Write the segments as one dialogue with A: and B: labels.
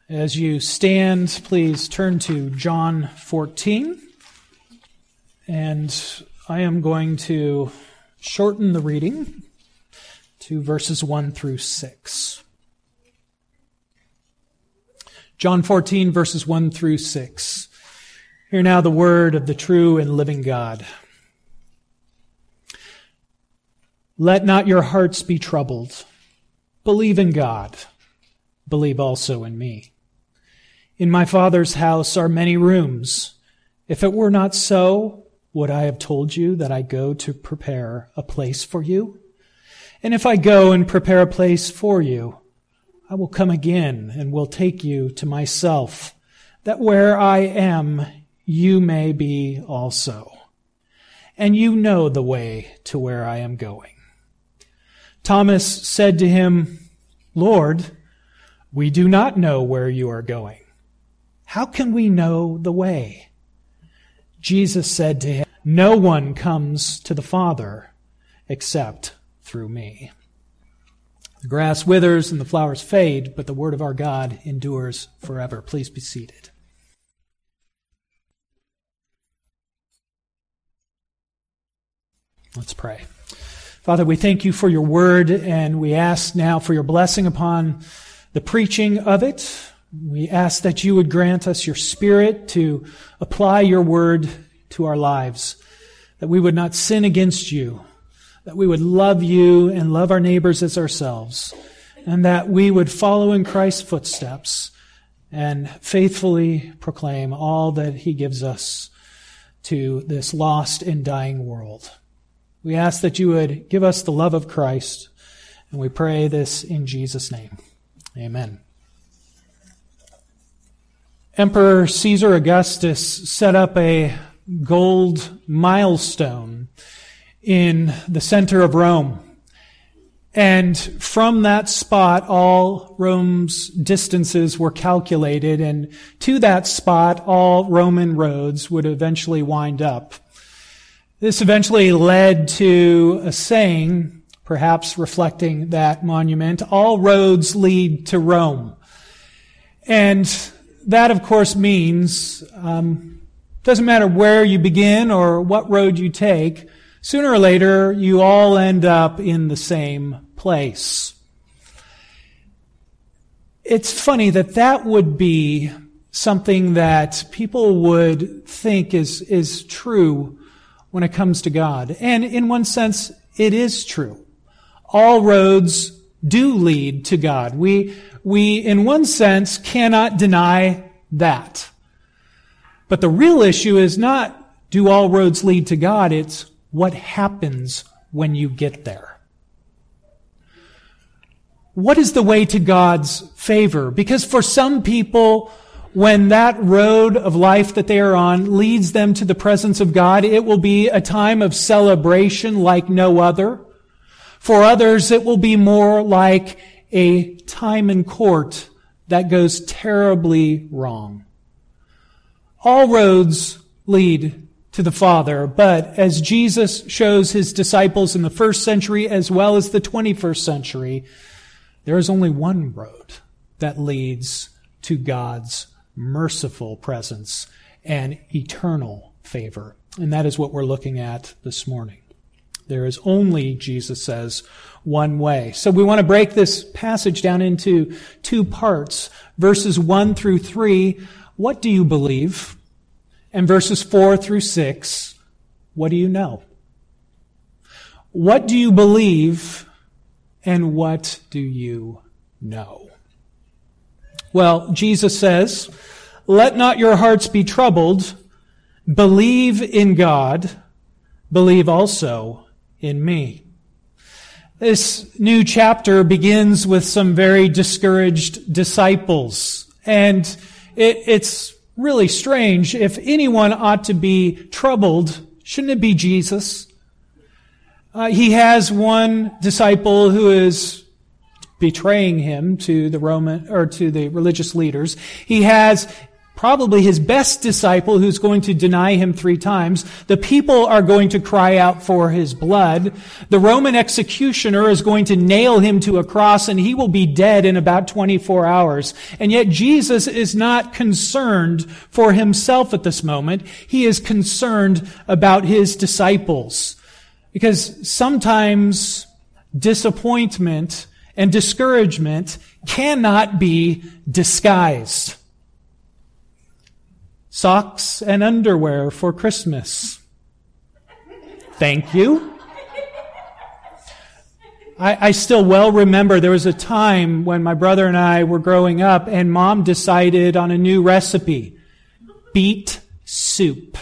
A: As you stand, please turn to John 14. And I am going to shorten the reading to verses 1 through 6. John 14, verses 1 through 6. Hear now the word of the true and living God. Let not your hearts be troubled. Believe in God. Believe also in me. In my Father's house are many rooms. If it were not so, would I have told you that I go to prepare a place for you? And if I go and prepare a place for you, I will come again and will take you to myself, that where I am, you may be also. And you know the way to where I am going. Thomas said to him, Lord, we do not know where you are going. How can we know the way? Jesus said to him, no one comes to the Father except through me. The grass withers and the flowers fade, but the word of our God endures forever. Please be seated. Let's pray. Father, we thank you for your word, and we ask now for your blessing upon the preaching of it. We ask that you would grant us your Spirit to apply your word to our lives, that we would not sin against you, that we would love you and love our neighbors as ourselves, and that we would follow in Christ's footsteps and faithfully proclaim all that he gives us to this lost and dying world. We ask that you would give us the love of Christ, and we pray this in Jesus' name. Amen. Emperor Caesar Augustus set up a gold milestone in the center of Rome. And from that spot, all Rome's distances were calculated, and to that spot, all Roman roads would eventually wind up. This eventually led to a saying, perhaps reflecting that monument, all roads lead to Rome. And that, of course, means doesn't matter where you begin or what road you take, sooner or later you all end up in the same place. It's funny that would be something that people would think is true when it comes to God. And in one sense, it is true. All roads do lead to God. We in one sense cannot deny that. But the real issue is not do all roads lead to God, it's what happens when you get there. What is the way to God's favor? Because for some people, when that road of life that they are on leads them to the presence of God, it will be a time of celebration like no other. For others, it will be more like a time in court that goes terribly wrong. All roads lead to the Father, but as Jesus shows his disciples in the first century as well as the 21st century, there is only one road that leads to God's merciful presence and eternal favor. And that is what we're looking at this morning. There is only, Jesus says, one way. So we want to break this passage down into two parts. Verses 1 through 3, what do you believe? And verses 4 through 6, what do you know? What do you believe and what do you know? Well, Jesus says, let not your hearts be troubled. Believe in God. Believe also in me. This new chapter begins with some very discouraged disciples. And it's really strange. If anyone ought to be troubled, shouldn't it be Jesus? He has one disciple who is betraying him to the religious leaders. He has probably his best disciple who's going to deny him 3 times. The people are going to cry out for his blood. The Roman executioner is going to nail him to a cross, and he will be dead in about 24 hours. And yet Jesus is not concerned for himself at this moment. He is concerned about his disciples. Because sometimes disappointment and discouragement cannot be disguised. Socks and underwear for Christmas. Thank you. I still well remember there was a time when my brother and I were growing up and Mom decided on a new recipe. Beet soup.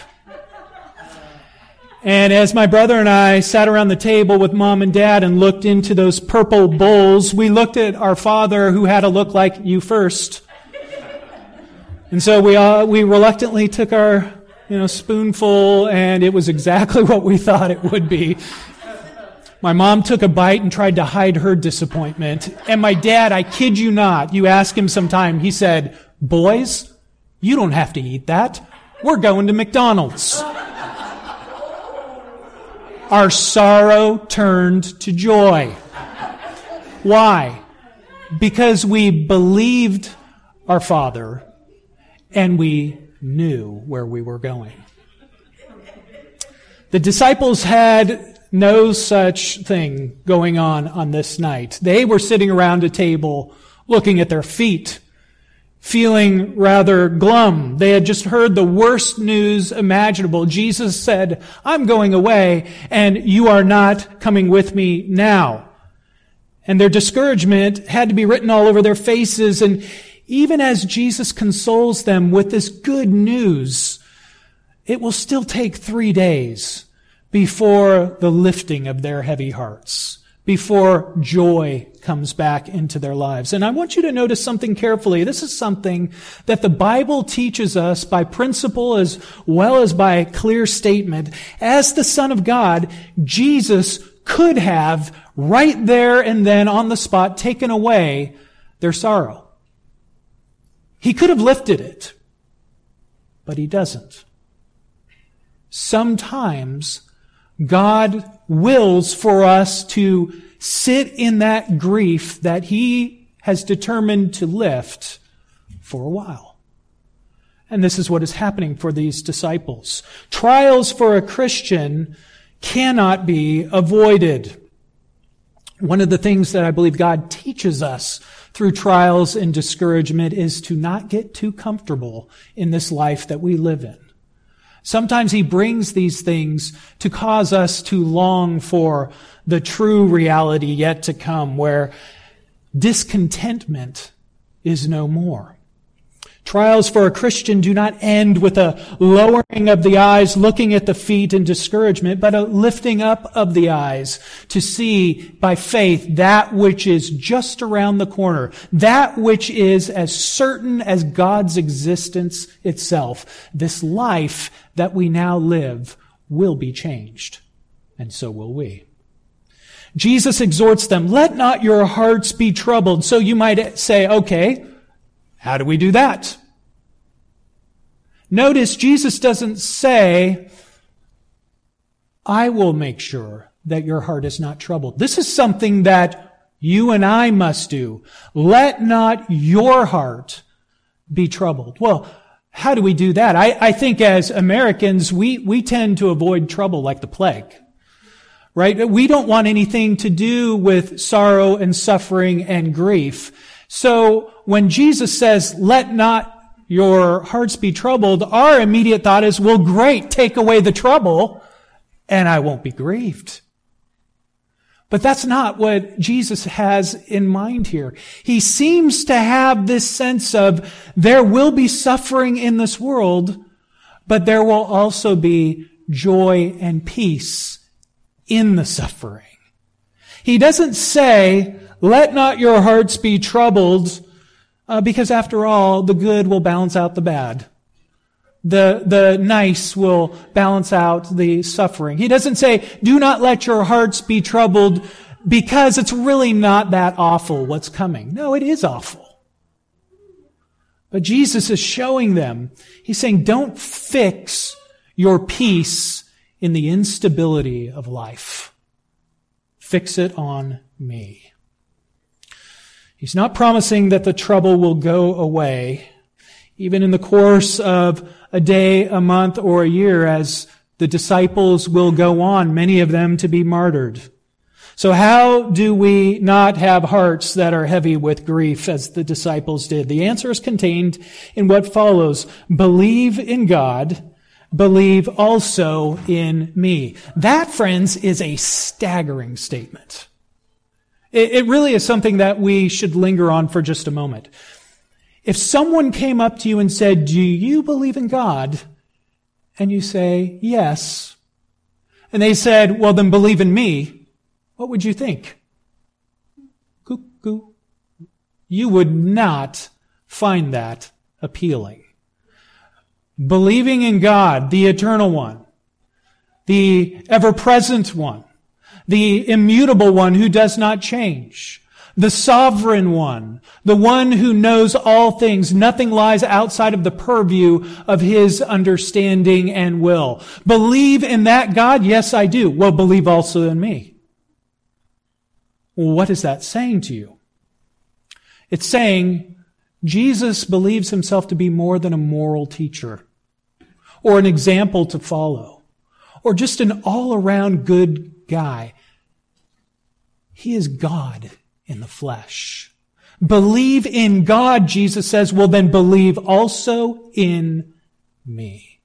A: And as my brother and I sat around the table with Mom and Dad and looked into those purple bowls, we looked at our father who had a look like you first. And so we reluctantly took our, spoonful, and it was exactly what we thought it would be. My mom took a bite and tried to hide her disappointment. And my dad, I kid you not, you ask him sometime, he said, "Boys, you don't have to eat that. We're going to McDonald's." Our sorrow turned to joy. Why? Because we believed our Father and we knew where we were going. The disciples had no such thing going on this night. They were sitting around a table looking at their feet, feeling rather glum. They had just heard the worst news imaginable. Jesus said, "I'm going away, and you are not coming with me now." And their discouragement had to be written all over their faces. And even as Jesus consoles them with this good news, it will still take 3 days before the lifting of their heavy hearts, before joy comes back into their lives. And I want you to notice something carefully. This is something that the Bible teaches us by principle as well as by clear statement. As the Son of God, Jesus could have, right there and then on the spot, taken away their sorrow. He could have lifted it, but he doesn't. Sometimes God wills for us to sit in that grief that he has determined to lift for a while. And this is what is happening for these disciples. Trials for a Christian cannot be avoided. One of the things that I believe God teaches us through trials and discouragement is to not get too comfortable in this life that we live in. Sometimes he brings these things to cause us to long for the true reality yet to come, where discontentment is no more. Trials for a Christian do not end with a lowering of the eyes, looking at the feet in discouragement, but a lifting up of the eyes to see by faith that which is just around the corner, that which is as certain as God's existence itself. This life that we now live will be changed, and so will we. Jesus exhorts them, "Let not your hearts be troubled." So you might say, okay, how do we do that? Notice Jesus doesn't say, "I will make sure that your heart is not troubled." This is something that you and I must do. Let not your heart be troubled. Well, how do we do that? I think as Americans, we tend to avoid trouble like the plague. Right? We don't want anything to do with sorrow and suffering and grief. So when Jesus says, "Let not your hearts be troubled," our immediate thought is, well, great, take away the trouble and I won't be grieved. But that's not what Jesus has in mind here. He seems to have this sense of there will be suffering in this world, but there will also be joy and peace in the suffering. He doesn't say, "Let not your hearts be troubled," because after all, the good will balance out the bad. The nice will balance out the suffering. He doesn't say, "Do not let your hearts be troubled," because it's really not that awful what's coming. No, it is awful. But Jesus is showing them, he's saying, don't fix your peace in the instability of life. Fix it on me. He's not promising that the trouble will go away, even in the course of a day, a month, or a year, as the disciples will go on, many of them to be martyred. So how do we not have hearts that are heavy with grief as the disciples did? The answer is contained in what follows. Believe in God, believe also in me. That, friends, is a staggering statement. It really is something that we should linger on for just a moment. If someone came up to you and said, do you believe in God? And you say, yes. And they said, well, then believe in me. What would you think? Cuckoo. You would not find that appealing. Believing in God, the eternal one, the ever-present one, the immutable one who does not change, the sovereign one, the one who knows all things. Nothing lies outside of the purview of his understanding and will. Believe in that God? Yes, I do. Well, believe also in me. Well, what is that saying to you? It's saying Jesus believes himself to be more than a moral teacher or an example to follow or just an all-around good guy. He is God in the flesh. Believe in God, Jesus says, well then believe also in me.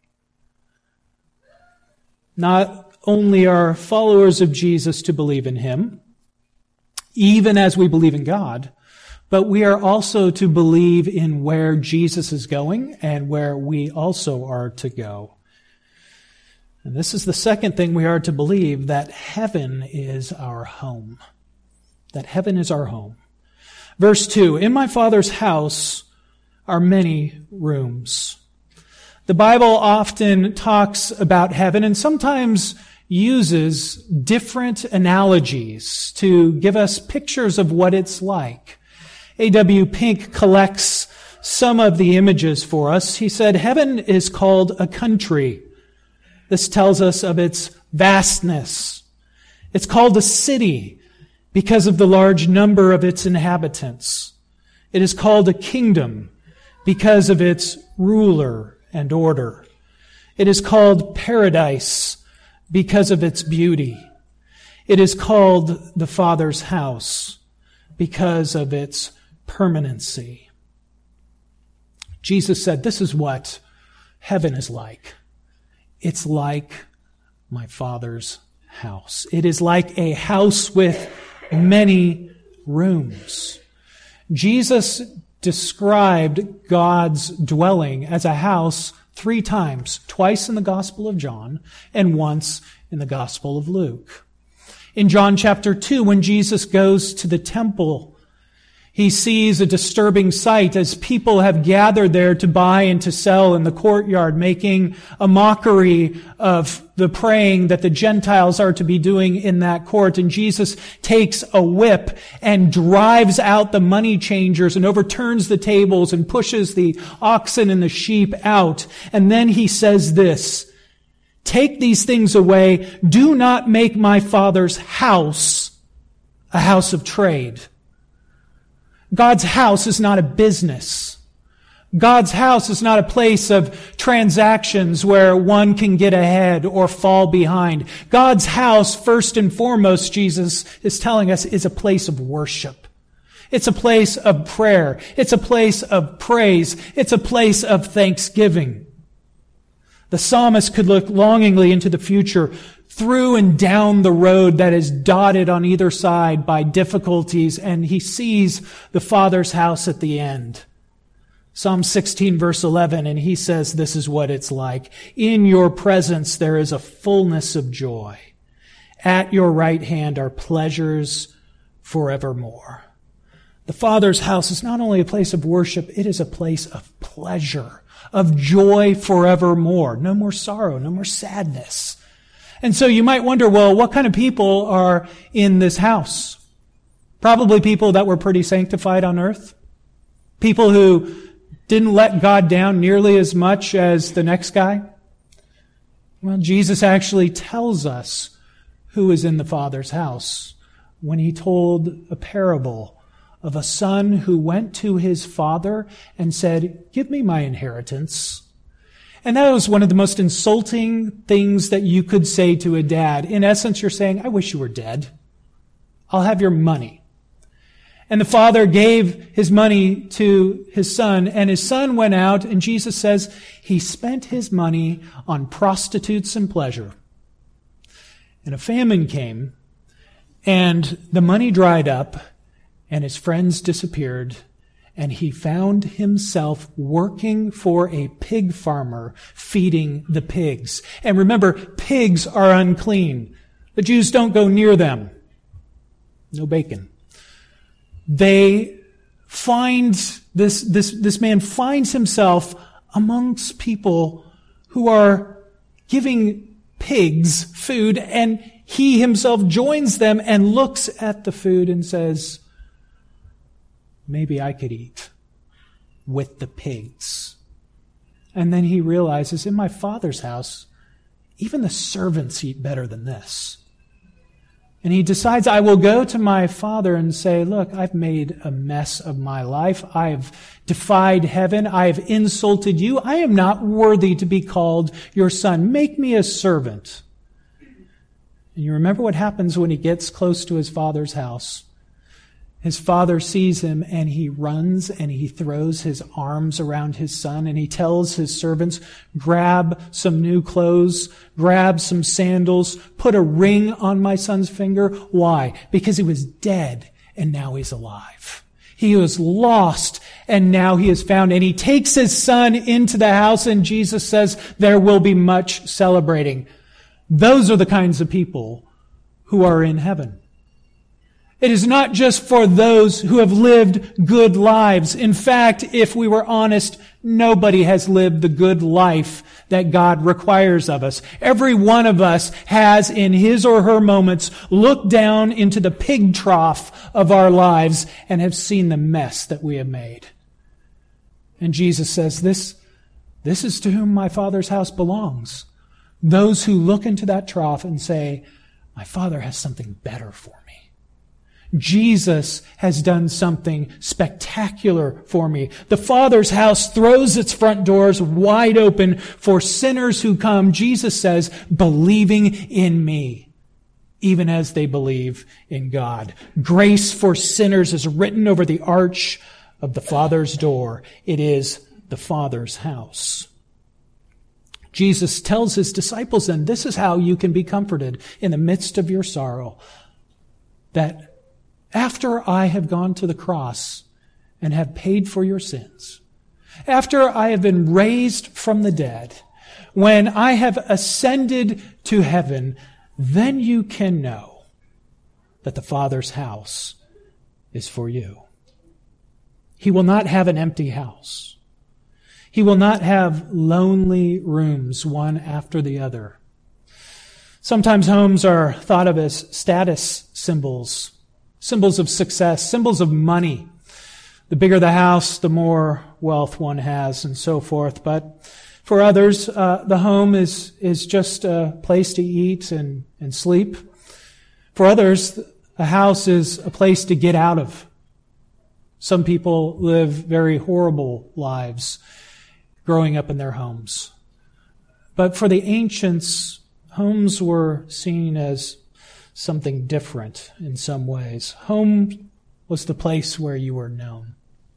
A: Not only are followers of Jesus to believe in him, even as we believe in God, but we are also to believe in where Jesus is going and where we also are to go. And this is the second thing we are to believe, that heaven is our home. That heaven is our home. Verse 2, in my Father's house are many rooms. The Bible often talks about heaven and sometimes uses different analogies to give us pictures of what it's like. A.W. Pink collects some of the images for us. He said, heaven is called a country. This tells us of its vastness. It's called a city because of the large number of its inhabitants. It is called a kingdom because of its ruler and order. It is called paradise because of its beauty. It is called the Father's house because of its permanency. Jesus said, this is what heaven is like. It's like my Father's house. It is like a house with many rooms. Jesus described God's dwelling as a house 3 times, twice in the Gospel of John and once in the Gospel of Luke. In John chapter 2, when Jesus goes to the temple, he sees a disturbing sight as people have gathered there to buy and to sell in the courtyard, making a mockery of the praying that the Gentiles are to be doing in that court. And Jesus takes a whip and drives out the money changers and overturns the tables and pushes the oxen and the sheep out. And then he says this, take these things away. Do not make my Father's house a house of trade. God's house is not a business. God's house is not a place of transactions where one can get ahead or fall behind. God's house, first and foremost, Jesus is telling us, is a place of worship. It's a place of prayer. It's a place of praise. It's a place of thanksgiving. The psalmist could look longingly into the future, through and down the road that is dotted on either side by difficulties, and he sees the Father's house at the end. Psalm 16 verse 11, and he says this is what it's like. In your presence there is a fullness of joy. At your right hand are pleasures forevermore. The Father's house is not only a place of worship, it is a place of pleasure, of joy forevermore. No more sorrow, no more sadness. And so you might wonder, well, what kind of people are in this house? Probably people that were pretty sanctified on earth. People who didn't let God down nearly as much as the next guy? Well, Jesus actually tells us who is in the Father's house when he told a parable of a son who went to his father and said, "Give me my inheritance." And that was one of the most insulting things that you could say to a dad. In essence, you're saying, "I wish you were dead. I'll have your money." And the father gave his money to his son, and his son went out, and Jesus says he spent his money on prostitutes and pleasure. And a famine came, and the money dried up, and his friends disappeared, and he found himself working for a pig farmer, feeding the pigs. And remember, pigs are unclean. The Jews don't go near them. No bacon. They find, this man finds himself amongst people who are giving pigs food, and he himself joins them and looks at the food and says, "Maybe I could eat with the pigs." And then he realizes, in my Father's house, even the servants eat better than this. And he decides, I will go to my father and say, "Look, I've made a mess of my life. I've defied heaven. I've insulted you. I am not worthy to be called your son. Make me a servant." And you remember what happens when he gets close to his father's house. His father sees him, and he runs and he throws his arms around his son, and he tells his servants, "Grab some new clothes, grab some sandals, put a ring on my son's finger." Why? Because he was dead and now he's alive. He was lost and now he is found. And he takes his son into the house, and Jesus says there will be much celebrating. Those are the kinds of people who are in heaven. It is not just for those who have lived good lives. In fact, if we were honest, nobody has lived the good life that God requires of us. Every one of us has, in his or her moments, looked down into the pig trough of our lives and have seen the mess that we have made. And Jesus says, this is to whom my Father's house belongs. Those who look into that trough and say, "My Father has something better for me. Jesus has done something spectacular for me." The Father's house throws its front doors wide open for sinners who come, Jesus says, believing in me, even as they believe in God. Grace for sinners is written over the arch of the Father's door. It is the Father's house. Jesus tells his disciples then, this is how you can be comforted in the midst of your sorrow, that after I have gone to the cross and have paid for your sins, after I have been raised from the dead, when I have ascended to heaven, then you can know that the Father's house is for you. He will not have an empty house. He will not have lonely rooms, one after the other. Sometimes homes are thought of as status symbols, symbols of success, symbols of money. The bigger the house, the more wealth one has, and so forth. But for others, the home is just a place to eat and sleep. For others, a house is a place to get out of. Some people live very horrible lives growing up in their homes. But for the ancients, homes were seen as something different in some ways. Home was the place where you were known.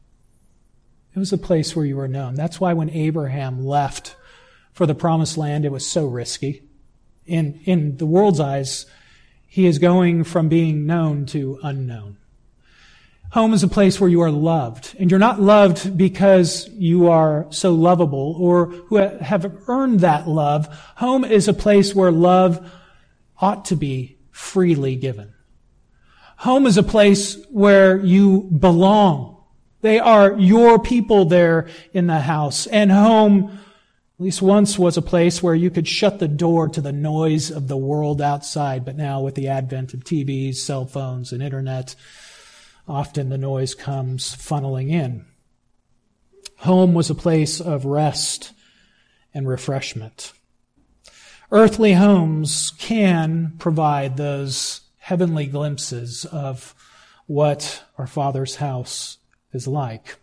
A: It was a place where you were known. That's why when Abraham left for the promised land, it was so risky. In the world's eyes, he is going from being known to unknown. Home is a place where you are loved. And you're not loved because you are so lovable or who have earned that love. Home is a place where love ought to be freely given. Home is a place where you belong. They are your people there in the house. And home, at least once, was a place where you could shut the door to the noise of the world outside. But now with the advent of TVs, cell phones, and internet, often the noise comes funneling in. Home was a place of rest and refreshment. Earthly homes can provide those heavenly glimpses of what our Father's house is like.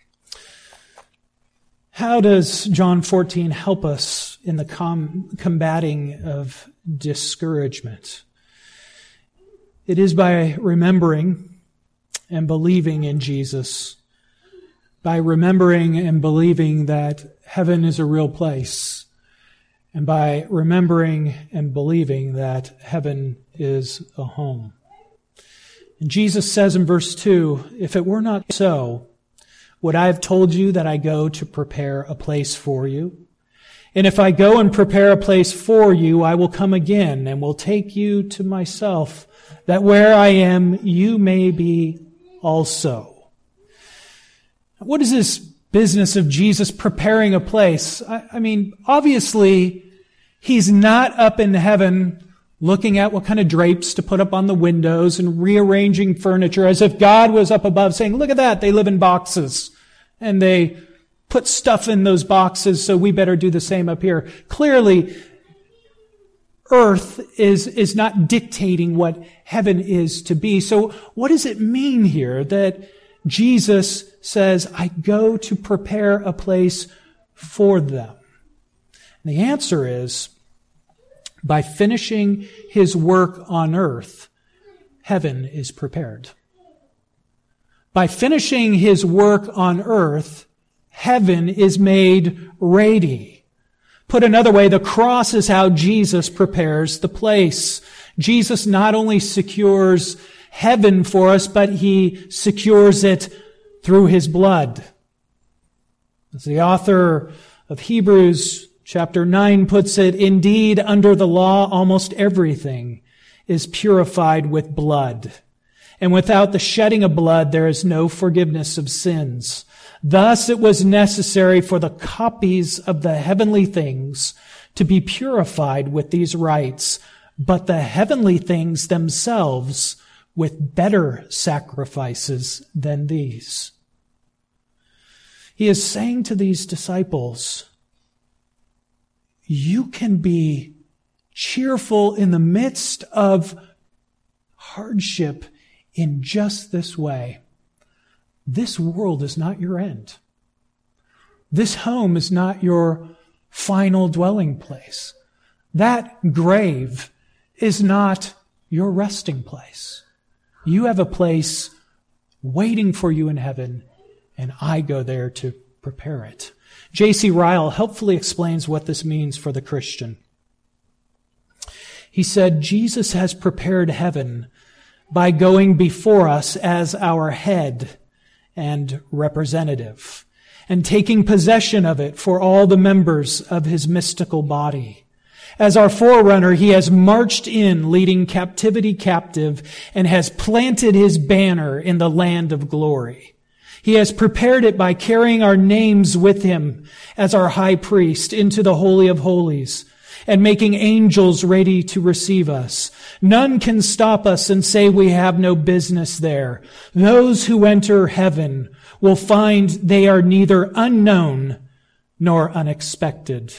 A: How does John 14 help us in the combating of discouragement? It is by remembering and believing in Jesus, by remembering and believing that heaven is a real place, and by remembering and believing that heaven is a home. And Jesus says in verse 2, "If it were not so, would I have told you that I go to prepare a place for you? And if I go and prepare a place for you, I will come again and will take you to myself, that where I am, you may be also." What is this business of Jesus preparing a place? I mean, obviously, he's not up in heaven looking at what kind of drapes to put up on the windows and rearranging furniture as if God was up above saying, "Look at that, they live in boxes and they put stuff in those boxes, so we better do the same up here." Clearly, earth is not dictating what heaven is to be. So what does it mean here that Jesus says, "I go to prepare a place for them"? And the answer is, by finishing his work on earth, heaven is prepared. By finishing his work on earth, heaven is made ready. Put another way, the cross is how Jesus prepares the place. Jesus not only secures heaven for us, but he secures it through his blood. As the author of Hebrews Chapter 9 puts it, "Indeed, under the law, almost everything is purified with blood. And without the shedding of blood, there is no forgiveness of sins. Thus it was necessary for the copies of the heavenly things to be purified with these rites, but the heavenly things themselves with better sacrifices than these." He is saying to these disciples, you can be cheerful in the midst of hardship in just this way. This world is not your end. This home is not your final dwelling place. That grave is not your resting place. You have a place waiting for you in heaven, and I go there to prepare it. J.C. Ryle helpfully explains what this means for the Christian. He said, Jesus has prepared heaven by going before us as our head and representative, and taking possession of it for all the members of his mystical body. As our forerunner, he has marched in, leading captivity captive, and has planted his banner in the land of glory. He has prepared it by carrying our names with him as our high priest into the Holy of Holies and making angels ready to receive us. None can stop us and say we have no business there. Those who enter heaven will find they are neither unknown nor unexpected.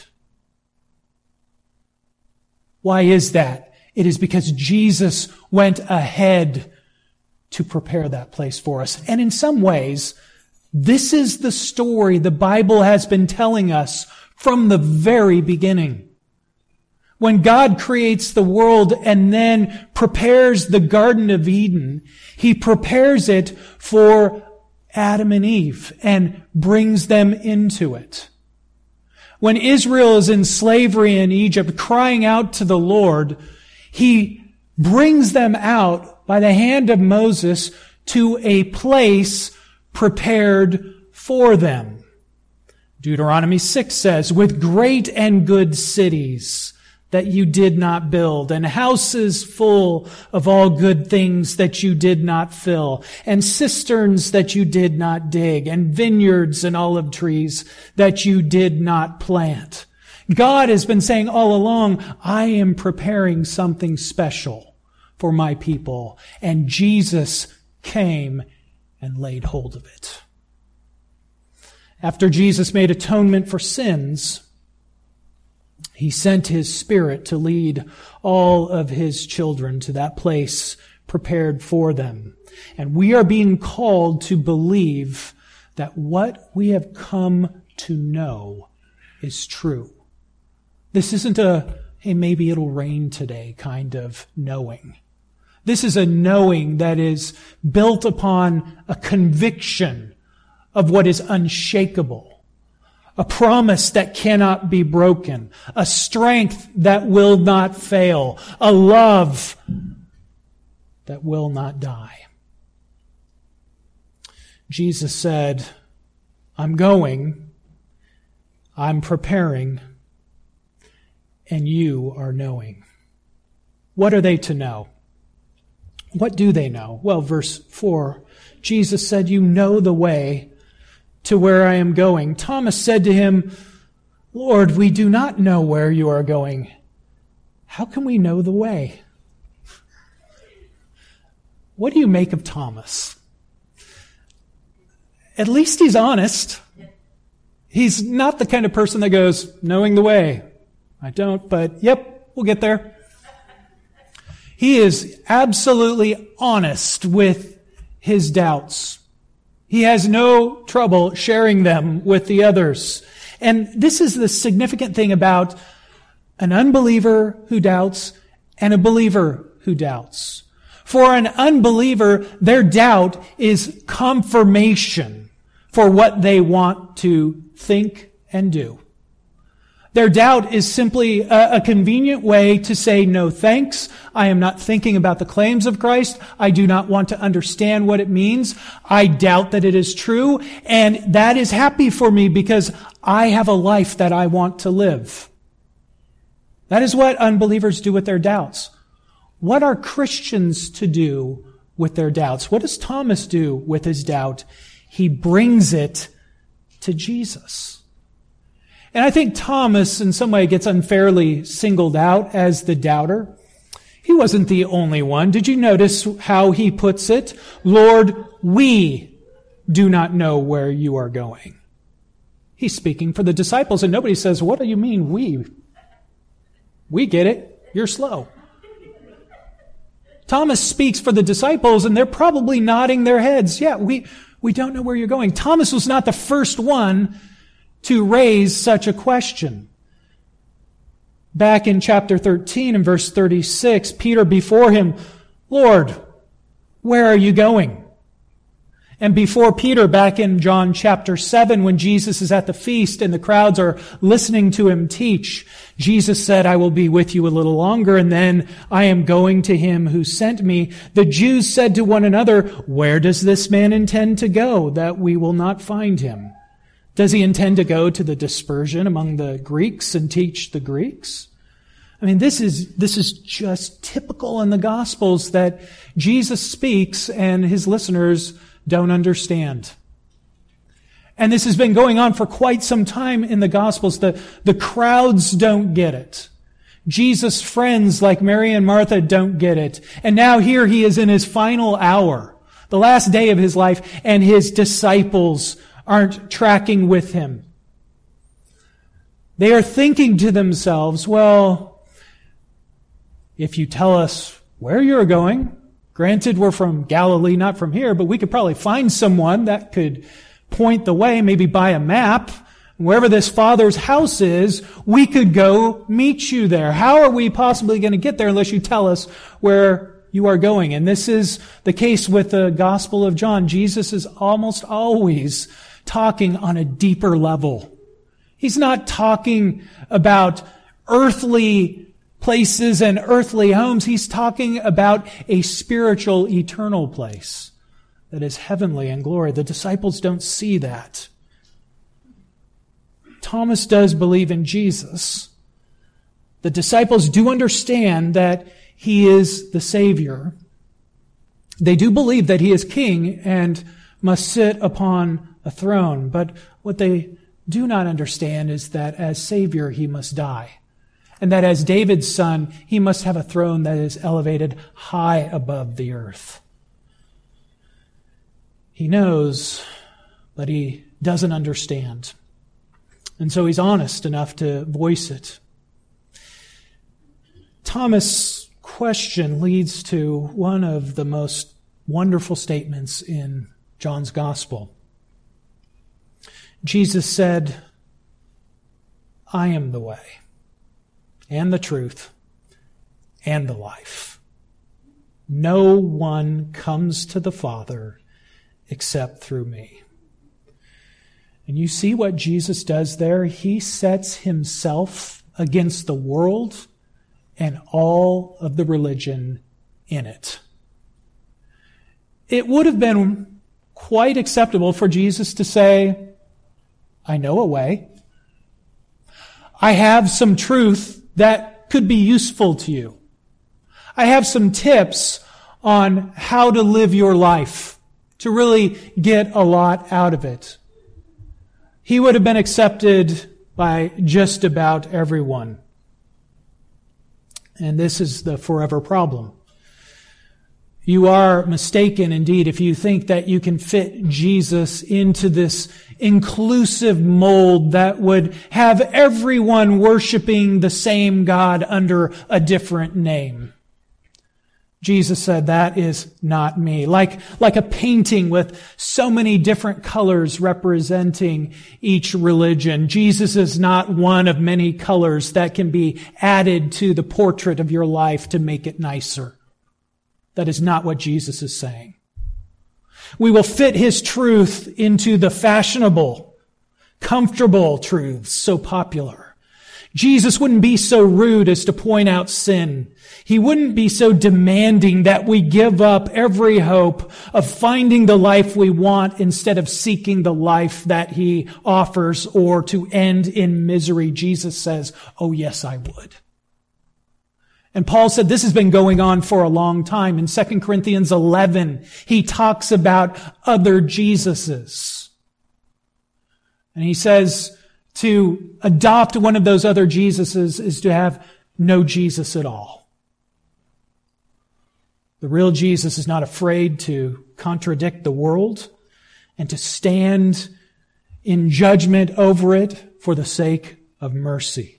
A: Why is that? It is because Jesus went ahead to prepare that place for us. And in some ways, this is the story the Bible has been telling us from the very beginning. When God creates the world and then prepares the Garden of Eden, he prepares it for Adam and Eve and brings them into it. When Israel is in slavery in Egypt, crying out to the Lord, he brings them out by the hand of Moses to a place prepared for them. Deuteronomy 6 says, "With great and good cities that you did not build, and houses full of all good things that you did not fill, and cisterns that you did not dig, and vineyards and olive trees that you did not plant." God has been saying all along, I am preparing something special for my people. And Jesus came and laid hold of it. After Jesus made atonement for sins, He sent His Spirit to lead all of His children to that place prepared for them. And we are being called to believe that what we have come to know is true. This isn't a, hey, maybe it'll rain today kind of knowing. This is a knowing that is built upon a conviction of what is unshakable, a promise that cannot be broken, a strength that will not fail, a love that will not die. Jesus said, I'm going, I'm preparing, and you are knowing. What are they to know? What do they know? Well, verse 4, Jesus said, you know the way to where I am going. Thomas said to him, Lord, we do not know where you are going. How can we know the way? What do you make of Thomas? At least he's honest. He's not the kind of person that goes, knowing the way. I don't, but yep, we'll get there. He is absolutely honest with his doubts. He has no trouble sharing them with the others. And this is the significant thing about an unbeliever who doubts and a believer who doubts. For an unbeliever, their doubt is confirmation for what they want to think and do. Their doubt is simply a convenient way to say, no thanks, I am not thinking about the claims of Christ, I do not want to understand what it means, I doubt that it is true, and that is happy for me because I have a life that I want to live. That is what unbelievers do with their doubts. What are Christians to do with their doubts? What does Thomas do with his doubt? He brings it to Jesus. And I think Thomas, in some way, gets unfairly singled out as the doubter. He wasn't the only one. Did you notice how he puts it? Lord, we do not know where you are going. He's speaking for the disciples, and nobody says, what do you mean we? We get it. You're slow. Thomas speaks for the disciples, and they're probably nodding their heads. Yeah, we don't know where you're going. Thomas was not the first one to raise such a question. Back in chapter 13 and verse 36, Peter before him, Lord, where are you going? And before Peter, back in John chapter 7, when Jesus is at the feast and the crowds are listening to him teach, Jesus said, I will be with you a little longer, and then I am going to him who sent me. The Jews said to one another, where does this man intend to go, that we will not find him? Does he intend to go to the dispersion among the Greeks and teach the Greeks? I mean, this is just typical in the Gospels that Jesus speaks and his listeners don't understand. And this has been going on for quite some time in the Gospels. The crowds don't get it. Jesus' friends like Mary and Martha don't get it. And now here he is in his final hour, the last day of his life, and his disciples aren't tracking with him. They are thinking to themselves, well, if you tell us where you're going, granted we're from Galilee, not from here, but we could probably find someone that could point the way, maybe buy a map. Wherever this Father's house is, we could go meet you there. How are we possibly going to get there unless you tell us where you are going? And this is the case with the Gospel of John. Jesus is almost always talking on a deeper level. He's not talking about earthly places and earthly homes. He's talking about a spiritual, eternal place that is heavenly in glory. The disciples don't see that. Thomas does believe in Jesus. The disciples do understand that he is the Savior. They do believe that he is king and must sit upon a throne. But what they do not understand is that as Savior, he must die. And that as David's son, he must have a throne that is elevated high above the earth. He knows, but he doesn't understand. And so he's honest enough to voice it. Thomas' question leads to one of the most wonderful statements in John's Gospel. Jesus said, I am the way, and the truth, and the life. No one comes to the Father except through me. And you see what Jesus does there? He sets himself against the world and all of the religion in it. It would have been quite acceptable for Jesus to say, I know a way. I have some truth that could be useful to you. I have some tips on how to live your life to really get a lot out of it. He would have been accepted by just about everyone. And this is the forever problem. You are mistaken indeed if you think that you can fit Jesus into this inclusive mold that would have everyone worshiping the same God under a different name. Jesus said, that is not me. Like a painting with so many different colors representing each religion. Jesus is not one of many colors that can be added to the portrait of your life to make it nicer. That is not what Jesus is saying. We will fit his truth into the fashionable, comfortable truths so popular. Jesus wouldn't be so rude as to point out sin. He wouldn't be so demanding that we give up every hope of finding the life we want instead of seeking the life that he offers, or to end in misery. Jesus says, oh yes, I would. And Paul said this has been going on for a long time. In 2 Corinthians 11, he talks about other Jesuses. And he says to adopt one of those other Jesuses is to have no Jesus at all. The real Jesus is not afraid to contradict the world and to stand in judgment over it for the sake of mercy.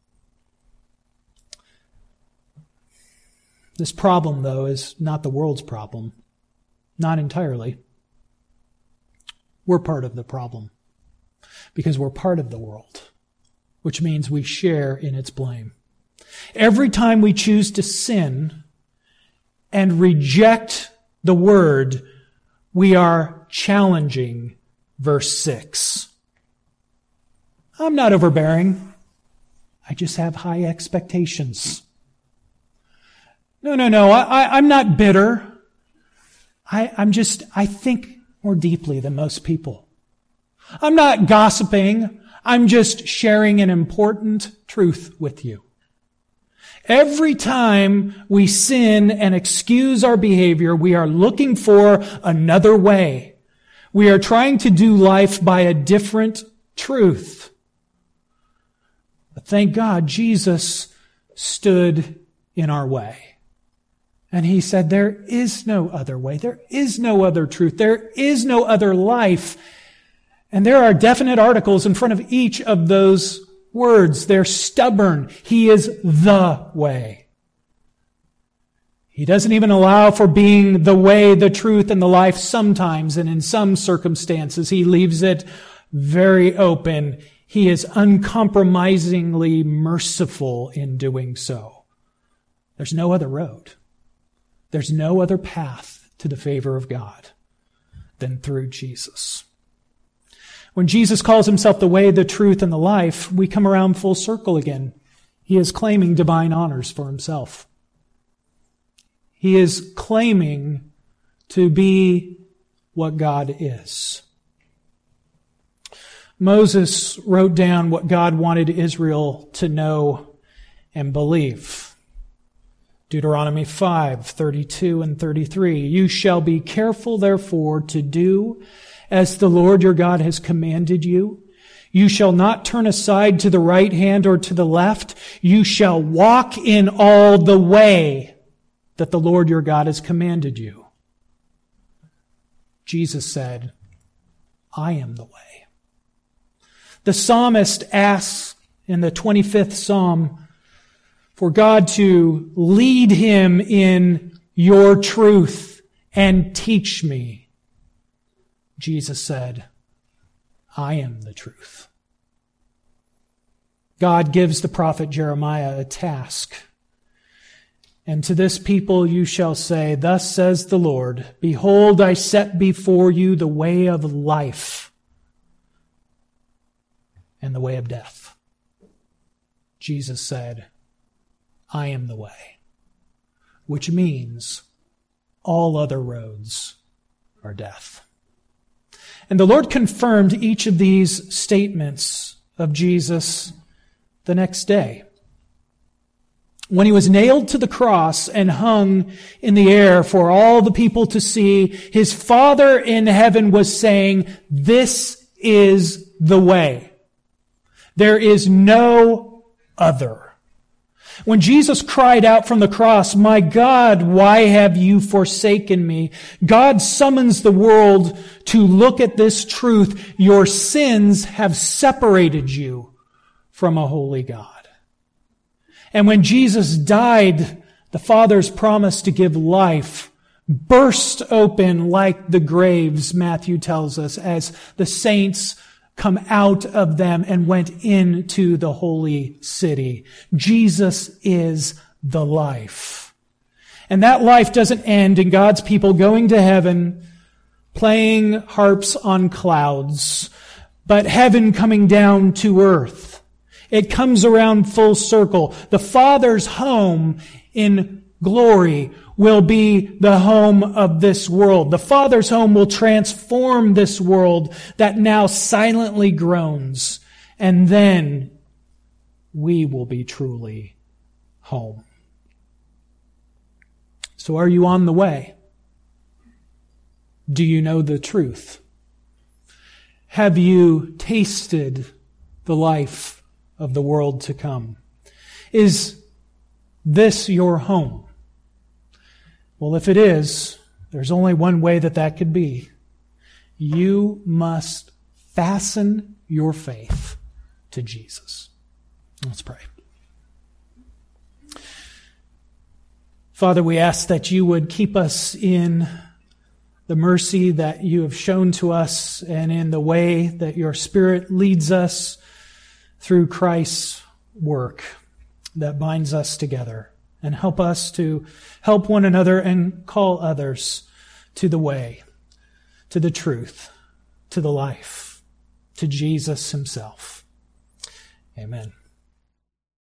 A: This problem, though, is not the world's problem. Not entirely. We're part of the problem because we're part of the world, which means we share in its blame. Every time we choose to sin and reject the word, we are challenging verse 6. I'm not overbearing. I just have high expectations. No. I'm not bitter. I think more deeply than most people. I'm not gossiping. I'm just sharing an important truth with you. Every time we sin and excuse our behavior, we are looking for another way. We are trying to do life by a different truth. But thank God Jesus stood in our way. And he said, there is no other way. There is no other truth. There is no other life. And there are definite articles in front of each of those words. They're stubborn. He is the way. He doesn't even allow for being the way, the truth, and the life sometimes, and in some circumstances. He leaves it very open. He is uncompromisingly merciful in doing so. There's no other road. There's no other path to the favor of God than through Jesus. When Jesus calls himself the way, the truth, and the life, we come around full circle again. He is claiming divine honors for himself. He is claiming to be what God is. Moses wrote down what God wanted Israel to know and believe. Deuteronomy 5:32 and 33. You shall be careful, therefore, to do as the Lord your God has commanded you. You shall not turn aside to the right hand or to the left. You shall walk in all the way that the Lord your God has commanded you. Jesus said, I am the way. The psalmist asks in the 25th Psalm for God to lead him in your truth and teach me. Jesus said, I am the truth. God gives the prophet Jeremiah a task. And to this people you shall say, thus says the Lord, behold, I set before you the way of life and the way of death. Jesus said, I am the way, which means all other roads are death. And the Lord confirmed each of these statements of Jesus the next day. When he was nailed to the cross and hung in the air for all the people to see, his Father in heaven was saying, this is the way. There is no other. When Jesus cried out from the cross, my God, why have you forsaken me? God summons the world to look at this truth. Your sins have separated you from a holy God. And when Jesus died, the Father's promise to give life burst open like the graves, Matthew tells us, as the saints come out of them and went into the holy city. Jesus is the life. And that life doesn't end in God's people going to heaven, playing harps on clouds, but heaven coming down to earth. It comes around full circle. The Father's home in glory will be the home of this world. The Father's home will transform this world that now silently groans. And then we will be truly home. So are you on the way? Do you know the truth? Have you tasted the life of the world to come? Is this your home? Well, if it is, there's only one way that could be. You must fasten your faith to Jesus. Let's pray. Father, we ask that you would keep us in the mercy that you have shown to us and in the way that your Spirit leads us through Christ's work that binds us together. And help us to help one another and call others to the way, to the truth, to the life, to Jesus himself. Amen.